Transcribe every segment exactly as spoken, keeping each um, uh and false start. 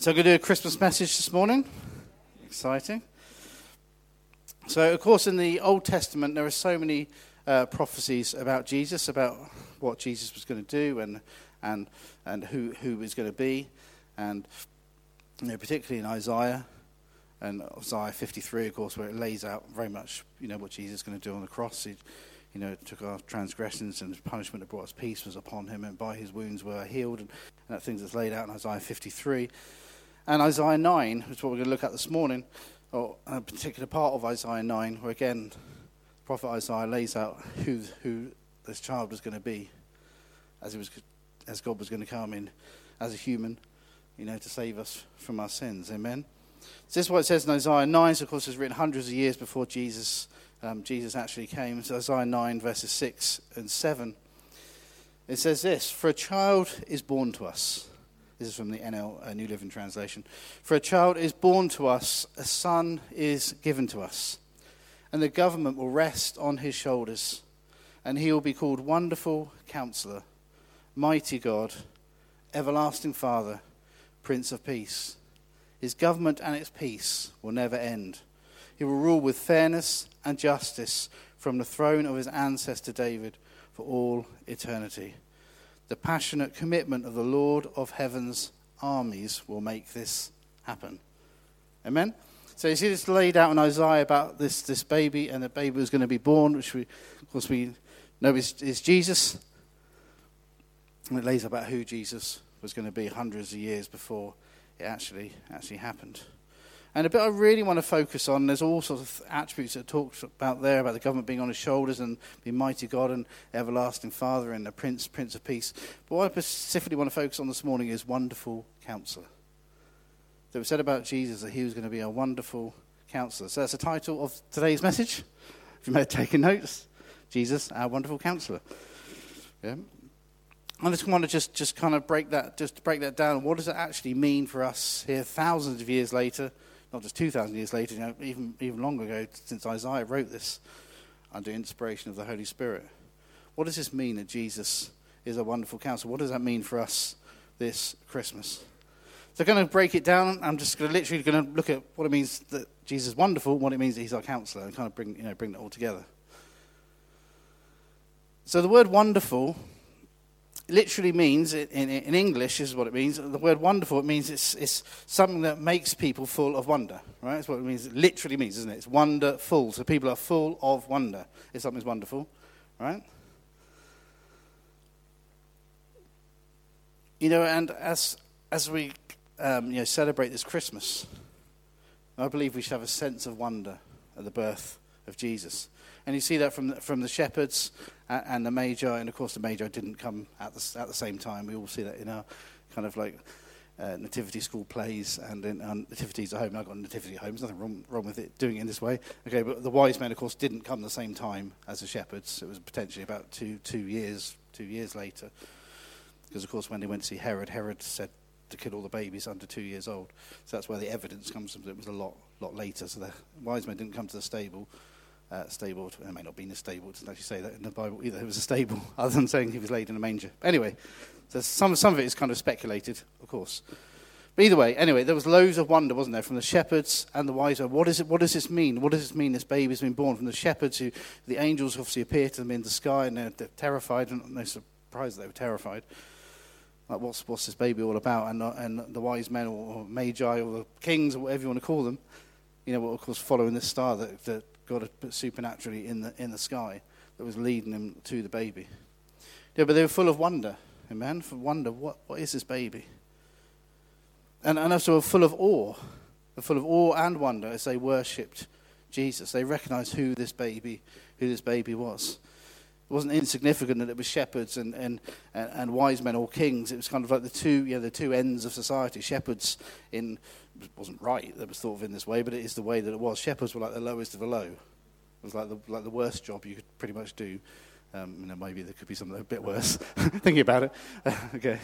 So I'm going to do a Christmas message this morning. Exciting. So, of course, in the Old Testament, there are so many uh, prophecies about Jesus, about what Jesus was going to do and and and who who was going to be, and you know, particularly in Isaiah and Isaiah fifty-three, of course, where it lays out very much, you know, what Jesus is going to do on the cross. He, you know, took our transgressions, and the punishment that brought us peace was upon him, and by his wounds we are healed, and, and that things that's laid out in Isaiah fifty-three. And Isaiah nine, which is what we're going to look at this morning, or a particular part of Isaiah nine, where again, the prophet Isaiah lays out who who this child was going to be, as it was, as God was going to come in as a human, you know, to save us from our sins. Amen. So this is what it says in Isaiah nine. So of course, it's written hundreds of years before Jesus um, Jesus actually came. So Isaiah nine, verses six and seven. It says this: "For a child is born to us." This is from the N L uh, New Living Translation. "For a child is born to us, a son is given to us, and the government will rest on his shoulders, and he will be called Wonderful Counselor, Mighty God, Everlasting Father, Prince of Peace. His government and its peace will never end. He will rule with fairness and justice from the throne of his ancestor David for all eternity. The passionate commitment of the Lord of Heaven's armies will make this happen." Amen? So you see this laid out in Isaiah about this, this baby, and the baby was going to be born, which we, of course we know is, is Jesus. And it lays out about who Jesus was going to be hundreds of years before it actually actually happened. And a bit I really want to focus on, there's all sorts of attributes that talked about there, about the government being on his shoulders and being mighty God and everlasting Father and the Prince, Prince of Peace. But what I specifically want to focus on this morning is Wonderful Counselor. So it was said about Jesus that he was going to be a wonderful counselor. So that's the title of today's message. If you may have taken notes, Jesus, our wonderful counselor. Yeah. I just want to just, just kind of break that, just break that down. What does it actually mean for us here thousands of years later? Not just two thousand years later, you know, even even longer ago, since Isaiah wrote this under inspiration of the Holy Spirit. What does this mean that Jesus is a wonderful counselor? What does that mean for us this Christmas? So I'm going to break it down. I'm just going to literally going to look at what it means that Jesus is wonderful, what it means that he's our counselor, and kind of bring you know bring it all together. So the word wonderful literally means, in, in English, this is what it means. The word wonderful, it means it's, it's something that makes people full of wonder, right? That's what it means. It literally means, isn't it? It's wonderful. So people are full of wonder if something's wonderful, right? You know, and as as we um, you know celebrate this Christmas, I believe we should have a sense of wonder at the birth of Jesus. And you see that from the, from the shepherds and, and the Magi, and of course the Magi didn't come at the at the same time. We all see that in our kind of like uh, nativity school plays and in um, nativities at home. I've got a nativity at home. There's nothing wrong, wrong with it doing it in this way. Okay, but the wise men, of course, didn't come the same time as the shepherds. It was potentially about two two years two years later, because of course when they went to see Herod, Herod said to kill all the babies under two years old. So that's where the evidence comes from. It was a lot lot later. So the wise men didn't come to the stable. Uh, stable, it may not be in a stable, it doesn't actually say that in the Bible either, it was a stable, other than saying he was laid in a manger. Anyway, so some, some of it is kind of speculated, of course. But either way, anyway, there was loads of wonder, wasn't there, from the shepherds and the wise men. What is it? What does this mean? What does this mean this baby's been born? From the shepherds, who the angels obviously appear to them in the sky, and they're, they're terrified, and no surprise they were terrified. Like, what's what's this baby all about? And, uh, and the wise men, or, or magi, or the kings, or whatever you want to call them, you know, were of course following this star that, that God had put supernaturally in the in the sky that was leading them to the baby. Yeah, but they were full of wonder, amen? For wonder, what what is this baby? And and also full of awe, they're full of awe and wonder as they worshipped Jesus. They recognized who this baby, who this baby was. It wasn't insignificant that it was shepherds and and, and, and wise men or kings. It was kind of like the two, you know, the two ends of society. Shepherds in it wasn't right that it was thought of in this way, but it is the way that it was. Shepherds were like the lowest of the low. It was like the like the worst job you could pretty much do. Um, you know, maybe there could be something a bit worse. Thinking about it, okay.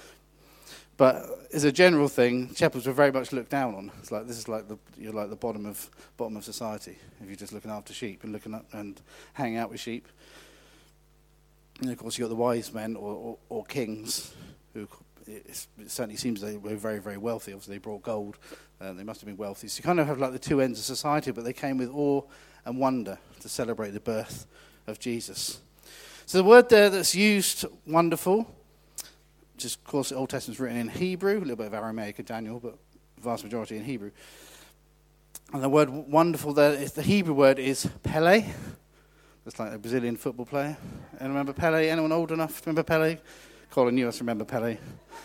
But as a general thing, shepherds were very much looked down on. It's like this is like the you're like the bottom of bottom of society if you're just looking after sheep and looking up and hanging out with sheep. And of course, you got the wise men or, or, or kings who it's, it certainly seems they were very, very wealthy. Obviously, they brought gold. Uh, they must have been wealthy. So you kind of have like the two ends of society, but they came with awe and wonder to celebrate the birth of Jesus. So the word there that's used, wonderful, which is, of course, the Old Testament's written in Hebrew, a little bit of Aramaic in Daniel, but the vast majority in Hebrew. And the word wonderful there, is, the Hebrew word is Pele. That's like a Brazilian football player. And remember Pele? Anyone old enough to remember Pele? Colin, you must remember Pele.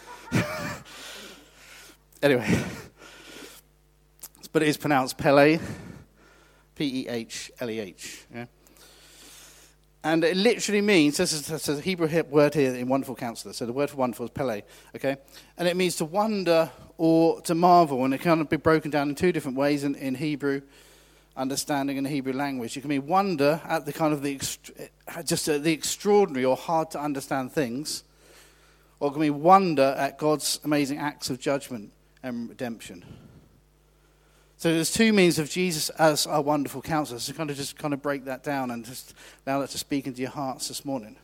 Anyway. But it is pronounced Pele. P E H L E H. Yeah? And it literally means, this is, this is a Hebrew word here in Wonderful Counselor. So the word for wonderful is Pele. Okay? And it means to wonder or to marvel. And it can be broken down in two different ways in, in Hebrew understanding in the Hebrew language. You can mean wonder at the kind of the just uh, the extraordinary or hard to understand things, or it can mean wonder at God's amazing acts of judgment and redemption. So there's two meanings of Jesus as our wonderful counselor. So kind of just kind of break that down and just allow that to speak into your hearts this morning.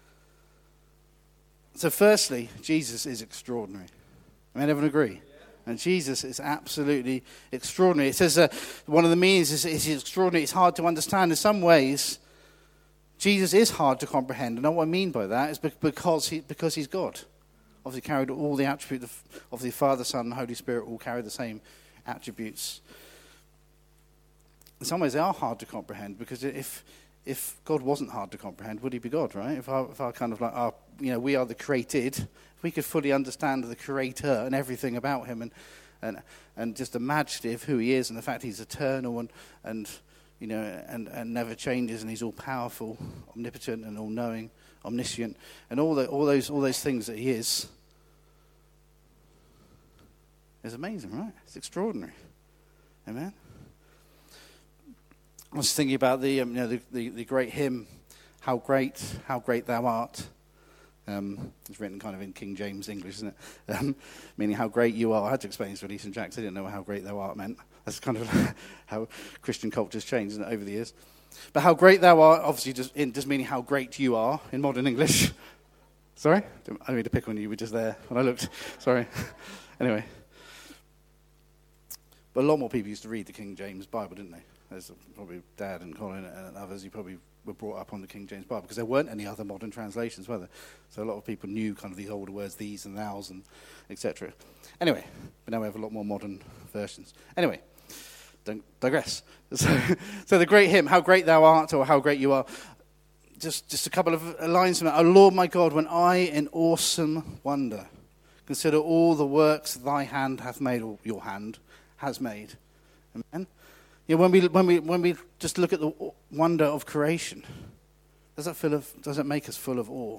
So firstly, Jesus is extraordinary. I mean, everyone agree? And Jesus is absolutely extraordinary. It says uh, one of the meanings is, is extraordinary. It's hard to understand. In some ways, Jesus is hard to comprehend. And what I mean by that is because he because he's God. Obviously carried all the attributes of, of the Father, Son, and Holy Spirit all carry the same attributes. In some ways, they are hard to comprehend because if if God wasn't hard to comprehend, would he be God, right? If our, if our kind of like, our, you know, we are the created, if we could fully understand the Creator and everything about him and and and just imagine of who he is and the fact he's eternal and, and you know, and, and never changes and he's all powerful, omnipotent and all knowing, omniscient, and all the, all those all those things that he is, is amazing, right? It's extraordinary. Amen. I was thinking about the, um, you know, the, the, the great hymn, "How Great, How Great Thou Art." Um, it's written kind of in King James English, isn't it? Um, meaning how great you are. I had to explain this to Elise and Jack. They didn't know what how great thou art meant. That's kind of how Christian culture's changed, isn't it, over the years? But how great thou art, obviously, just, in, just meaning how great you are in modern English. Sorry? I didn't mean to pick on you. You were just there when I looked. Sorry. Anyway. But a lot more people used to read the King James Bible, didn't they? There's probably Dad and Colin and others who probably were brought up on the King James Bible because there weren't any other modern translations, were there? So a lot of people knew kind of these older words, these and thous and et cetera. Anyway, but now we have a lot more modern versions. Anyway, don't digress. So, so the great hymn, "How Great Thou Art," or "How Great You Are." Just, just a couple of lines from it. "O Lord my God, when I in awesome wonder consider all the works thy hand hath made," or your hand has made. Amen. Yeah, when we when we when we just look at the wonder of creation, does that fill of does it make us full of awe?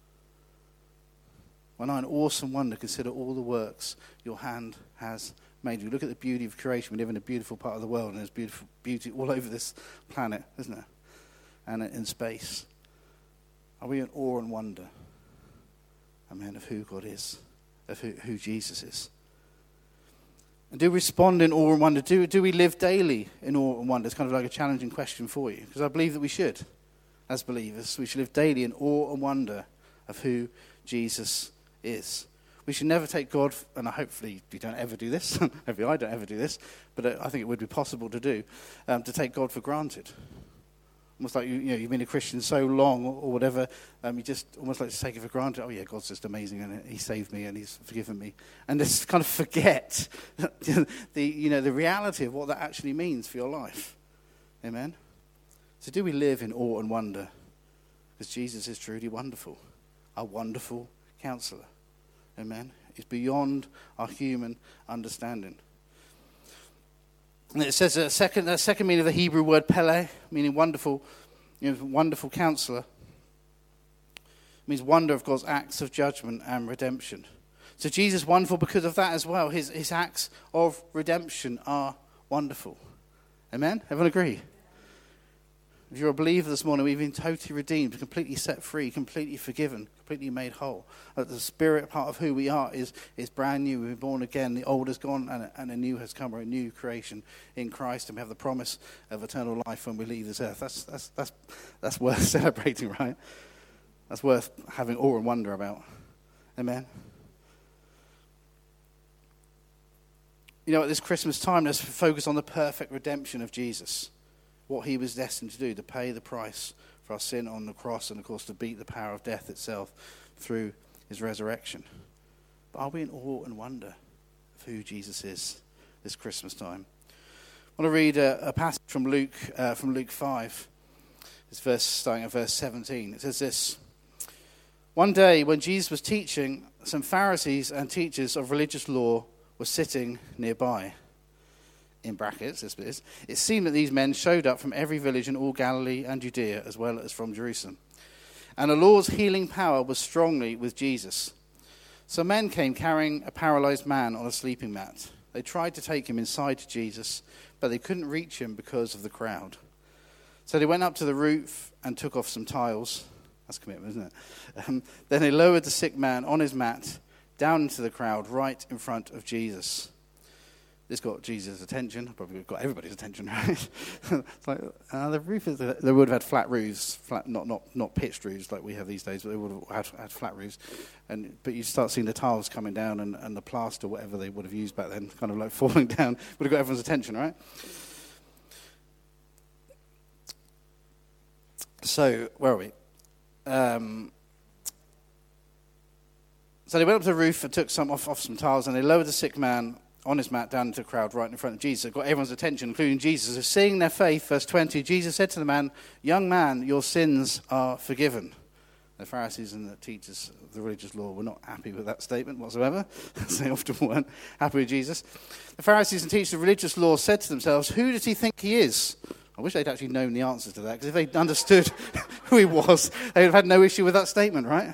When I in awesome wonder consider all the works your hand has made. You look at the beauty of creation. We live in a beautiful part of the world, and there's beautiful beauty all over this planet, isn't there? And in space. Are we in awe and wonder, amen, of who God is, of who, who Jesus is? And do we respond in awe and wonder? Do, do we live daily in awe and wonder? It's kind of like a challenging question for you, because I believe that we should, as believers. We should live daily in awe and wonder of who Jesus is. We should never take God, and hopefully we don't ever do this, hopefully I don't ever do this, but I think it would be possible to do, um, to take God for granted. Almost like, you, you know, you've been a Christian so long or, or whatever, um, you just almost like to take it for granted. Oh yeah, God's just amazing and he saved me and he's forgiven me. And just kind of forget the, you know, the reality of what that actually means for your life. Amen? So do we live in awe and wonder? Because Jesus is truly wonderful. Our wonderful counselor. Amen? He's beyond our human understanding. And it says a second, a second meaning of the Hebrew word Pele, meaning wonderful, you know, wonderful counselor. It means wonder of God's acts of judgment and redemption. So Jesus is wonderful because of that as well. His his acts of redemption are wonderful. Amen? Everyone agree? If you're a believer this morning, we've been totally redeemed, completely set free, completely forgiven, completely made whole. The spirit part of who we are is, is brand new. We've been born again. The old is gone and, and a new has come. We're a new creation in Christ, and we have the promise of eternal life when we leave this earth. That's that's that's that's worth celebrating, right? That's worth having awe and wonder about. Amen. you know, at this Christmas time, let's focus on the perfect redemption of Jesus. What he was destined to do, to pay the price for our sin on the cross, and of course to beat the power of death itself through his resurrection. But are we in awe and wonder of who Jesus is this Christmas time? I want to read a, a passage from Luke, uh, from Luke five. It's verse starting at verse seventeen. It says this: One day when Jesus was teaching, some Pharisees and teachers of religious law were sitting nearby. In brackets, this is, it seemed that these men showed up from every village in all Galilee and Judea, as well as from Jerusalem. And the Lord's healing power was strongly with Jesus. Some men came carrying a paralyzed man on a sleeping mat. They tried to take him inside to Jesus, but they couldn't reach him because of the crowd. So they went up to the roof and took off some tiles. That's commitment, isn't it? Um, then they lowered the sick man on his mat down into the crowd right in front of Jesus. This got Jesus' attention. Probably got everybody's attention, right? It's like, uh, the roof is, they would have had flat roofs, flat, not not not pitched roofs like we have these days, but they would have had, had flat roofs. And but you start seeing the tiles coming down, and, and the plaster, whatever they would have used back then, kind of like falling down. Would have got everyone's attention, right? So where are we? Um, so they went up to the roof and took some off, off some tiles, and they lowered the sick man on his mat down into the crowd right in front of Jesus. It got everyone's attention, including Jesus. So seeing their faith, verse twenty, Jesus said to the man, "Young man, your sins are forgiven." The Pharisees and the teachers of the religious law were not happy with that statement whatsoever, as they often weren't happy with Jesus. The Pharisees and teachers of religious law said to themselves, "Who does he think he is?" I wish they'd actually known the answer to that, because if they'd understood who he was, they'd have had no issue with that statement, right?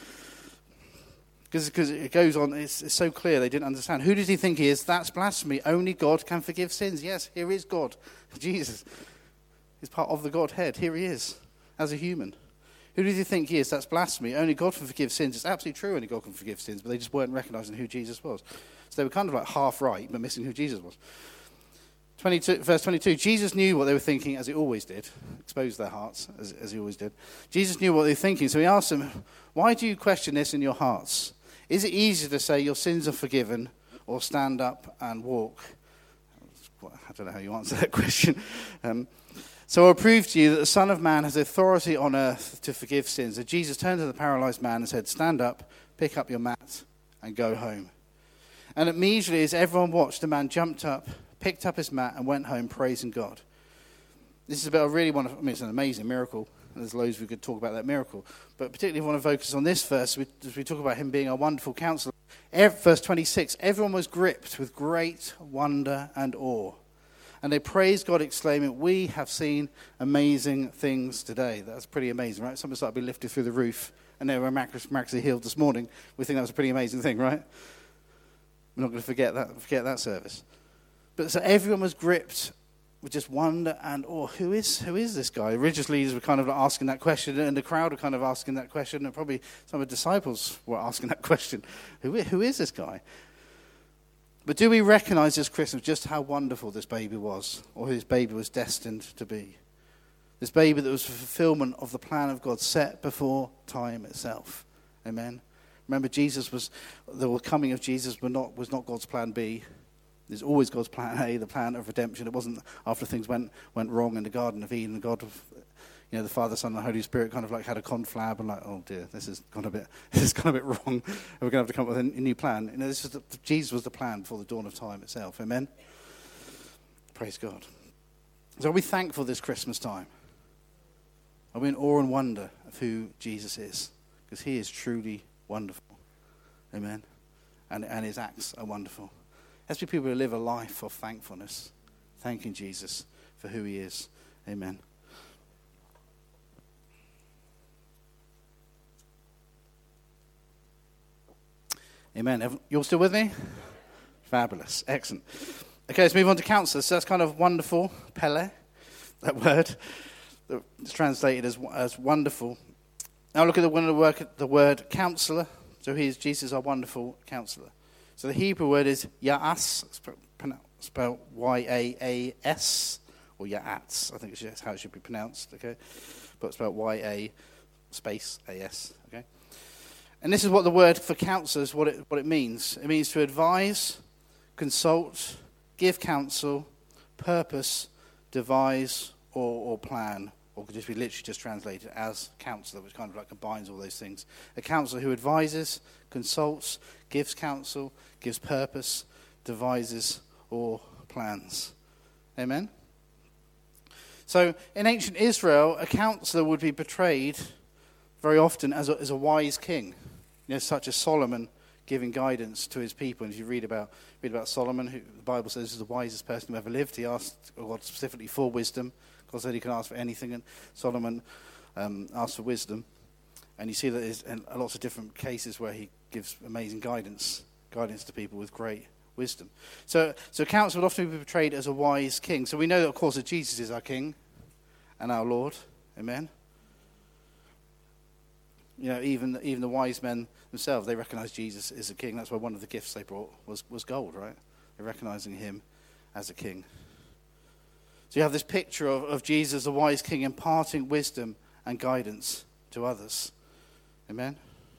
Because it goes on, it's, it's so clear they didn't understand. Who does he think he is? That's blasphemy. Only God can forgive sins. Yes, here is God. Jesus is part of the Godhead. Here he is, as a human. Who does he think he is? That's blasphemy. Only God can forgive sins. It's absolutely true, only God can forgive sins, but they just weren't recognizing who Jesus was. So they were kind of like half right, but missing who Jesus was. twenty-two, verse twenty-two, Jesus knew what they were thinking, as he always did. Exposed their hearts, as, as he always did. Jesus knew what they were thinking, so he asked them, "Why do you question this in your hearts? Is it easier to say your sins are forgiven or stand up and walk?" I don't know how you answer that question. Um, so I'll prove to you that the Son of Man has authority on earth to forgive sins. So Jesus turned to the paralyzed man and said, "Stand up, pick up your mat, and go home." And immediately as everyone watched, the man jumped up, picked up his mat, and went home praising God. This is about a really wonderful, I mean, it's an amazing miracle. There's loads we could talk about that miracle. But particularly I want to focus on this verse, as we talk about him being a wonderful counselor. Verse twenty-six, everyone was gripped with great wonder and awe. And they praised God, exclaiming, "We have seen amazing things today." That's pretty amazing, right? Someone started to be lifted through the roof, and they were miraculously healed this morning. We think that was a pretty amazing thing, right? We're not going to forget that, forget that service. But so everyone was gripped with just wonder and awe. Who is who is this guy? Religious leaders were kind of like asking that question, and the crowd were kind of asking that question, and probably some of the disciples were asking that question. Who, who is this guy? But do we recognize this Christmas just how wonderful this baby was, or who this baby was destined to be? This baby that was the fulfillment of the plan of God set before time itself. Amen. Remember, Jesus was the coming of Jesus was not was not God's plan B. There's always God's plan A, the plan of redemption. It wasn't after things went went wrong in the Garden of Eden. God, you know, the Father, Son, and the Holy Spirit kind of like had a conflab and like, oh dear, this has gone a bit, this has gone a bit wrong. And we're going to have to come up with a new plan. You know, this is the, Jesus was the plan before the dawn of time itself. Amen. Praise God. So are we thankful this Christmas time? Are we in awe and wonder of who Jesus is? Because he is truly wonderful. Amen. And and his acts are wonderful. Let's be people who live a life of thankfulness, thanking Jesus for who he is. Amen. Amen. You're still with me? Fabulous. Excellent. Okay, let's move on to counselors. So that's kind of wonderful. Pele, that word. It's translated as as wonderful. Now look at the, the, word, the word counselor. So here's Jesus, our wonderful counselor. So the Hebrew word is Ya'as, spelled Y A A S, or Ya'ats, I think it's how it should be pronounced, okay? But spelled Y A space A S, okay? And this is what the word for counselor is, what it, what it means. It means to advise, consult, give counsel, purpose, devise, or, or plan. Or could just be literally just translated as counselor, which kind of like combines all those things. A counselor who advises, consults, gives counsel, gives purpose, devises, or plans. Amen? So in ancient Israel, a counselor would be portrayed very often as a, as a wise king, you know, such as Solomon giving guidance to his people. And if you read about read about Solomon, who the Bible says is the wisest person who ever lived, he asked God specifically for wisdom. God said he can ask for anything, and Solomon um, asked for wisdom. And you see that there's lots of different cases where he gives amazing guidance, guidance to people with great wisdom. So, so counsel would often be portrayed as a wise king. So we know that, of course, that Jesus is our King and our Lord. Amen. You know, even even the wise men themselves, they recognize Jesus as a king. That's why one of the gifts they brought was was gold, right? They're recognizing him as a king. So you have this picture of, of Jesus, the wise king, imparting wisdom and guidance to others. Amen?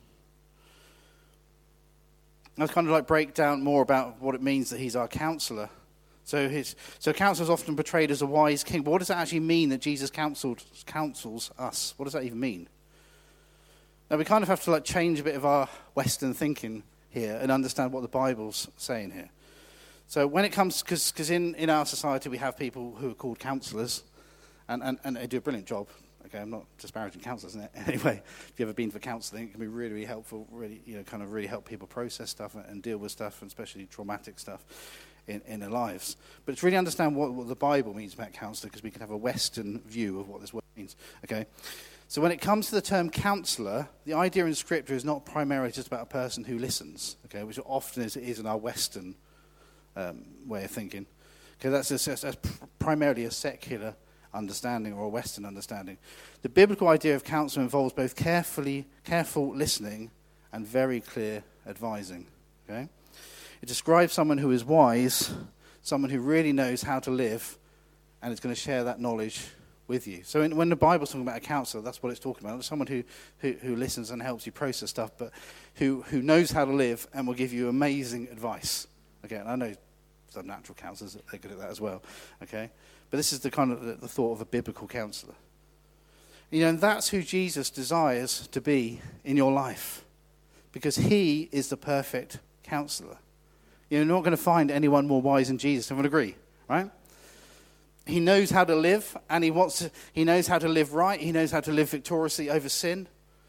Let's kind of like break down more about what it means that he's our counselor. So his so counselor is often portrayed as a wise king. But what does that actually mean that Jesus counseled, counsels us? What does that even mean? Now we kind of have to like change a bit of our Western thinking here and understand what the Bible's saying here. So when it comes, because in, in our society we have people who are called counsellors, and, and, and they do a brilliant job. Okay, I'm not disparaging counsellors in any way. If you've ever been for counselling, it can be really, really helpful, really, you know, kind of really help people process stuff and, and deal with stuff, and especially traumatic stuff in, in their lives. But it's really understand what, what the Bible means about counsellor, because we can have a Western view of what this word means. Okay, so when it comes to the term counsellor, the idea in Scripture is not primarily just about a person who listens, okay, which often is, is in our Western Um, way of thinking. Okay, that's, a, that's primarily a secular understanding or a Western understanding. The biblical idea of counsel involves both carefully, careful listening and very clear advising. Okay, it describes someone who is wise, someone who really knows how to live, and is going to share that knowledge with you. So in, when the Bible's talking about a counselor, that's what it's talking about. It's someone who, who, who listens and helps you process stuff, but who, who knows how to live and will give you amazing advice. Okay, and I know some natural counselors, they're good at that as well. Okay, but this is the kind of the, the thought of a biblical counselor. You know, and that's who Jesus desires to be in your life, because he is the perfect counselor. You're not going to find anyone more wise than Jesus. Everyone agree, right? He knows how to live, and he wants to. He knows how to live right. He knows how to live victoriously over sin.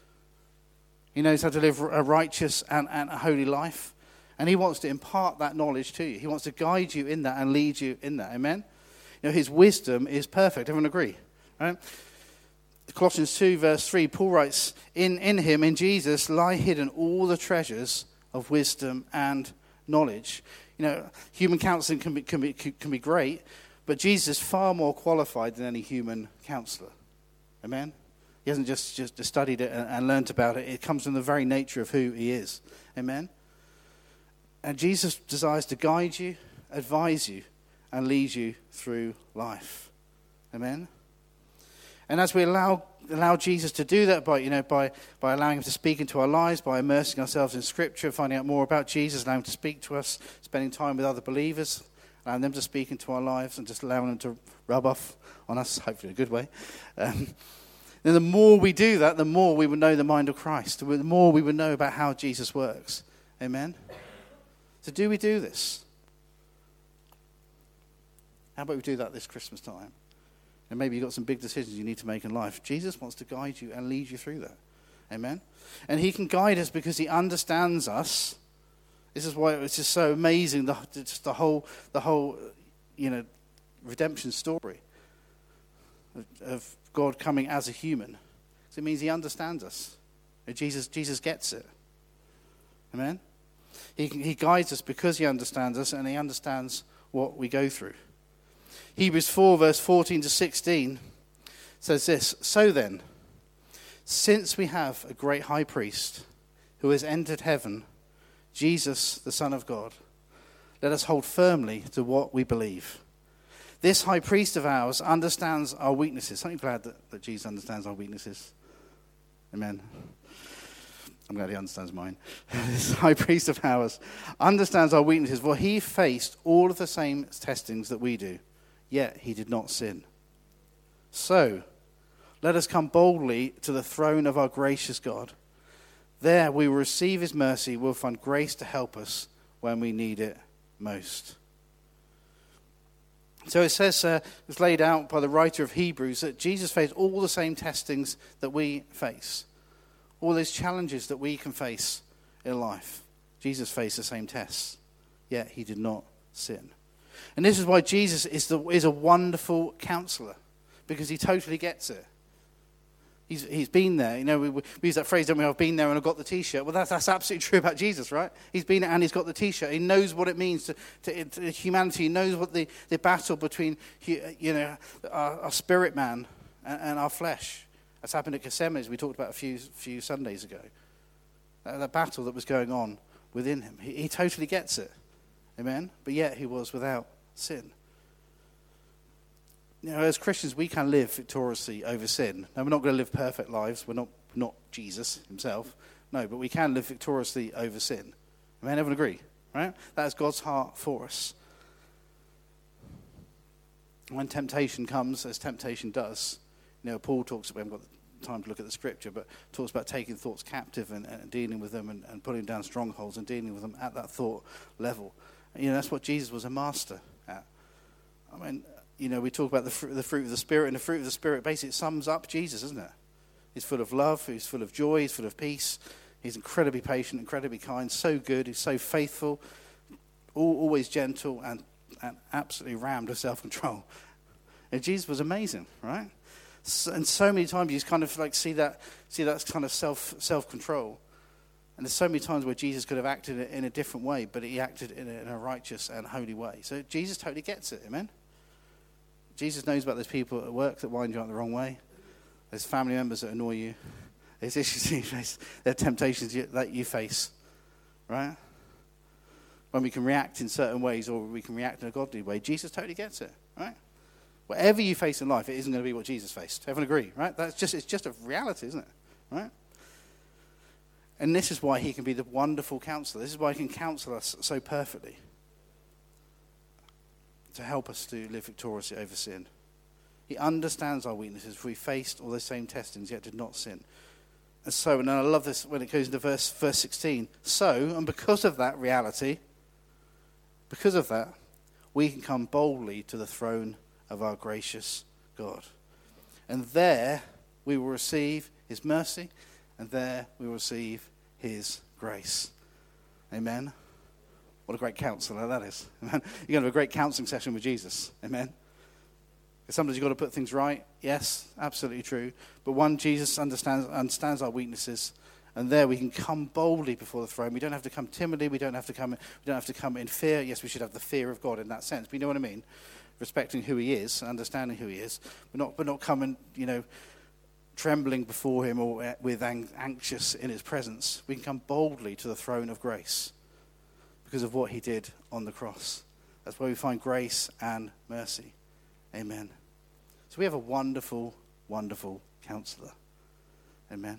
He knows how to live a righteous and, and a holy life. And he wants to impart that knowledge to you. He wants to guide you in that and lead you in that. Amen? You know, his wisdom is perfect. Everyone agree? Right? Colossians two, verse three, Paul writes, in, in him, in Jesus, lie hidden all the treasures of wisdom and knowledge. You know, human counseling can be, can be, can be great, but Jesus is far more qualified than any human counselor. Amen? He hasn't just, just studied it and, and learnt about it. It comes from the very nature of who he is. Amen? And Jesus desires to guide you, advise you, and lead you through life. Amen? And as we allow allow Jesus to do that by, you know, by, by allowing him to speak into our lives, by immersing ourselves in Scripture, finding out more about Jesus, allowing him to speak to us, spending time with other believers, allowing them to speak into our lives, and just allowing them to rub off on us, hopefully in a good way. Um, then the more we do that, the more we would know the mind of Christ. The more we would know about how Jesus works. Amen? So do we do this? How about we do that this Christmas time? And maybe you've got some big decisions you need to make in life. Jesus wants to guide you and lead you through that. Amen? And he can guide us because he understands us. This is why it's just so amazing, the, just the whole, the whole, you know, redemption story of, of God coming as a human. So it means he understands us. Jesus, Jesus gets it. Amen? He, he guides us because he understands us, and he understands what we go through. Hebrews four, verse fourteen to sixteen says this, so then, since we have a great high priest who has entered heaven, Jesus, the Son of God, let us hold firmly to what we believe. This high priest of ours understands our weaknesses. Aren't you glad that, that Jesus understands our weaknesses? Amen. I'm glad he understands mine. This high priest of ours understands our weaknesses, for he faced all of the same testings that we do, yet he did not sin. So, let us come boldly to the throne of our gracious God. There we will receive his mercy, we'll find grace to help us when we need it most. So it says, uh, it's laid out by the writer of Hebrews, that Jesus faced all the same testings that we face. All those challenges that we can face in life. Jesus faced the same tests, yet he did not sin. And this is why Jesus is, the, is a wonderful counselor, because he totally gets it. He's, he's been there. You know, we, we use that phrase, don't we? I've been there and I've got the T-shirt. Well, that's, that's absolutely true about Jesus, right? He's been there and he's got the T-shirt. He knows what it means to, to, to humanity. He knows what the, the battle between, you know, our, our spirit man and, and our flesh. That's happened at Gethsemane, as we talked about a few few Sundays ago. That, that battle that was going on within him. He, he totally gets it. Amen? But yet he was without sin. You know, as Christians, we can live victoriously over sin. Now, we're not going to live perfect lives. We're not not Jesus himself. No, but we can live victoriously over sin. Amen? Everyone agree? Right? That is God's heart for us. When temptation comes, as temptation does, you know, Paul talks, we haven't got time to look at the scripture, but talks about taking thoughts captive and, and dealing with them and, and putting down strongholds and dealing with them at that thought level. And, you know, that's what Jesus was a master at. I mean, you know, we talk about the fruit, the fruit of the Spirit, and the fruit of the Spirit basically sums up Jesus, isn't it? He's full of love, he's full of joy, he's full of peace, he's incredibly patient, incredibly kind, so good, he's so faithful, all, always gentle, and, and absolutely rammed with self-control. And Jesus was amazing, right? So, and so many times you just kind of like see that, see that kind of self self-control. And there's so many times where Jesus could have acted in a different way, but he acted in a, in a righteous and holy way. So Jesus totally gets it, amen? Jesus knows about those people at work that wind you up the wrong way. There's family members that annoy you. There's issues you face. There are temptations you, that you face, right? When we can react in certain ways or we can react in a godly way, Jesus totally gets it, right? Whatever you face in life, it isn't going to be what Jesus faced. Everyone agree, right? That's just it's just a reality, isn't it? Right? And this is why he can be the wonderful counselor. This is why he can counsel us so perfectly. To help us to live victoriously over sin. He understands our weaknesses, for he faced all those same testings, yet did not sin. And so, and I love this when it goes into verse, verse sixteen. So, and because of that reality, because of that, we can come boldly to the throne of our gracious God. And there we will receive his mercy, and there we will receive his grace. Amen. What a great counselor that is. Amen. You're going to have a great counseling session with Jesus. Amen. Sometimes you've got to put things right. Yes, absolutely true. But one, Jesus understands understands our weaknesses, and there we can come boldly before the throne. We don't have to come timidly. We don't have to come. We don't have to come in fear. Yes, we should have the fear of God in that sense. But you know what I mean? Respecting who he is, understanding who he is. We're not. We're not coming. You know, trembling before him or with ang- anxious in his presence. We can come boldly to the throne of grace because of what he did on the cross. That's where we find grace and mercy. Amen. So we have a wonderful, wonderful counselor. Amen.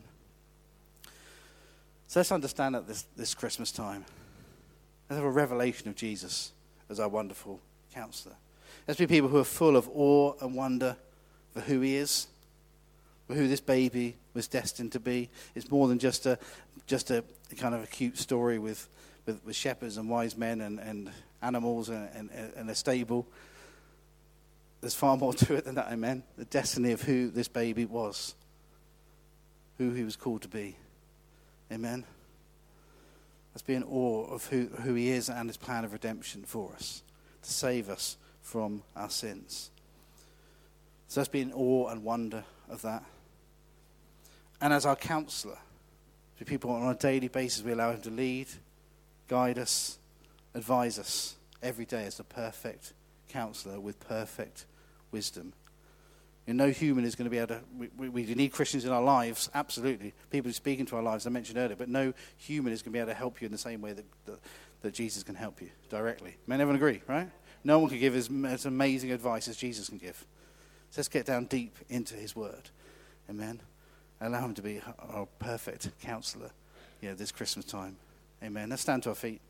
So let's understand that this, this Christmas time. Let's have a revelation of Jesus as our wonderful counselor. Let's be people who are full of awe and wonder for who he is, for who this baby was destined to be. It's more than just a just a kind of a cute story with, with, with shepherds and wise men and, and animals and, and, and a stable. There's far more to it than that, amen. The destiny of who this baby was, who he was called to be. Amen. Let's be in awe of who, who he is and his plan of redemption for us, to save us from our sins. So let's be in awe and wonder of that. And as our counselor, to people on a daily basis, we allow him to lead, guide us, advise us every day as the perfect counselor with perfect wisdom. And no human is going to be able to, we, we, we need Christians in our lives, absolutely. People who speak into our lives, I mentioned earlier, but no human is going to be able to help you in the same way that, that, that Jesus can help you directly. May everyone agree, right? No one can give as, as amazing advice as Jesus can give. So let's get down deep into his word. Amen. Allow him to be our perfect counselor yeah, this Christmas time. Amen. Let's stand to our feet.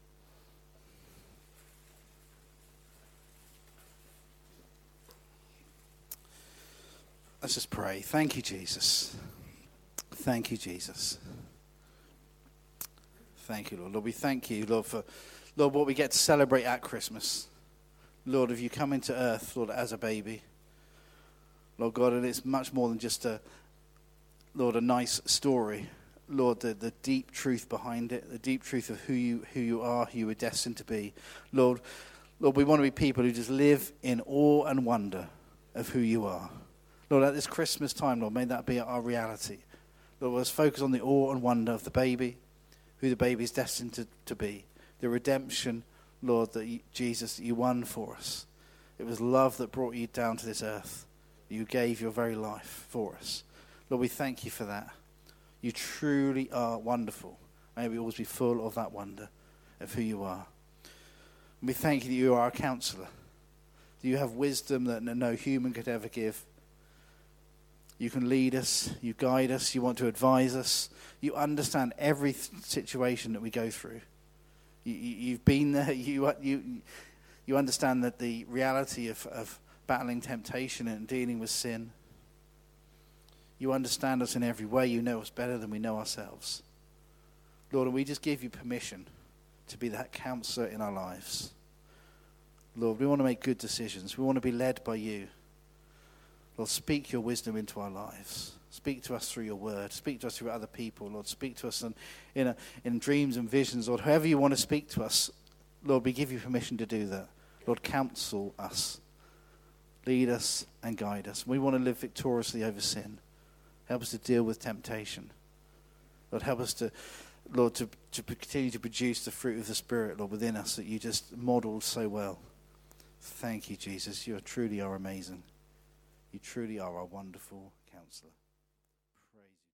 Let's just pray. Thank you, Jesus. Thank you, Jesus. Thank you, Lord. Lord, we thank you, Lord, for, Lord, what we get to celebrate at Christmas. Lord, if you come into earth, Lord, as a baby. Lord God, and it's much more than just a, Lord, a nice story. Lord, the, the deep truth behind it, the deep truth of who you who you are, who you were destined to be. Lord, Lord, we want to be people who just live in awe and wonder of who you are. Lord, at this Christmas time, Lord, may that be our reality. Lord, let's focus on the awe and wonder of the baby, who the baby is destined to, to be. The redemption, Lord, that you, Jesus, that you won for us. It was love that brought you down to this earth. You gave your very life for us. Lord, we thank you for that. You truly are wonderful. May we always be full of that wonder of who you are. And we thank you that you are our counselor. That you have wisdom that no human could ever give. You can lead us, you guide us, you want to advise us. You understand every situation that we go through. You, you, you've been there, you, you, you understand that the reality of, of battling temptation and dealing with sin. You understand us in every way. You know us better than we know ourselves. Lord, and we just give you permission to be that counselor in our lives. Lord, we want to make good decisions. We want to be led by you. Lord, speak your wisdom into our lives. Speak to us through your word. Speak to us through other people. Lord, speak to us in, in, a, in dreams and visions. Lord, however you want to speak to us, Lord, we give you permission to do that. Lord, counsel us. Lead us and guide us. We want to live victoriously over sin. Help us to deal with temptation. Lord, help us to, Lord, to, to continue to produce the fruit of the Spirit, Lord, within us that you just modeled so well. Thank you, Jesus. You truly are amazing. You truly are our wonderful counselor. Praise you.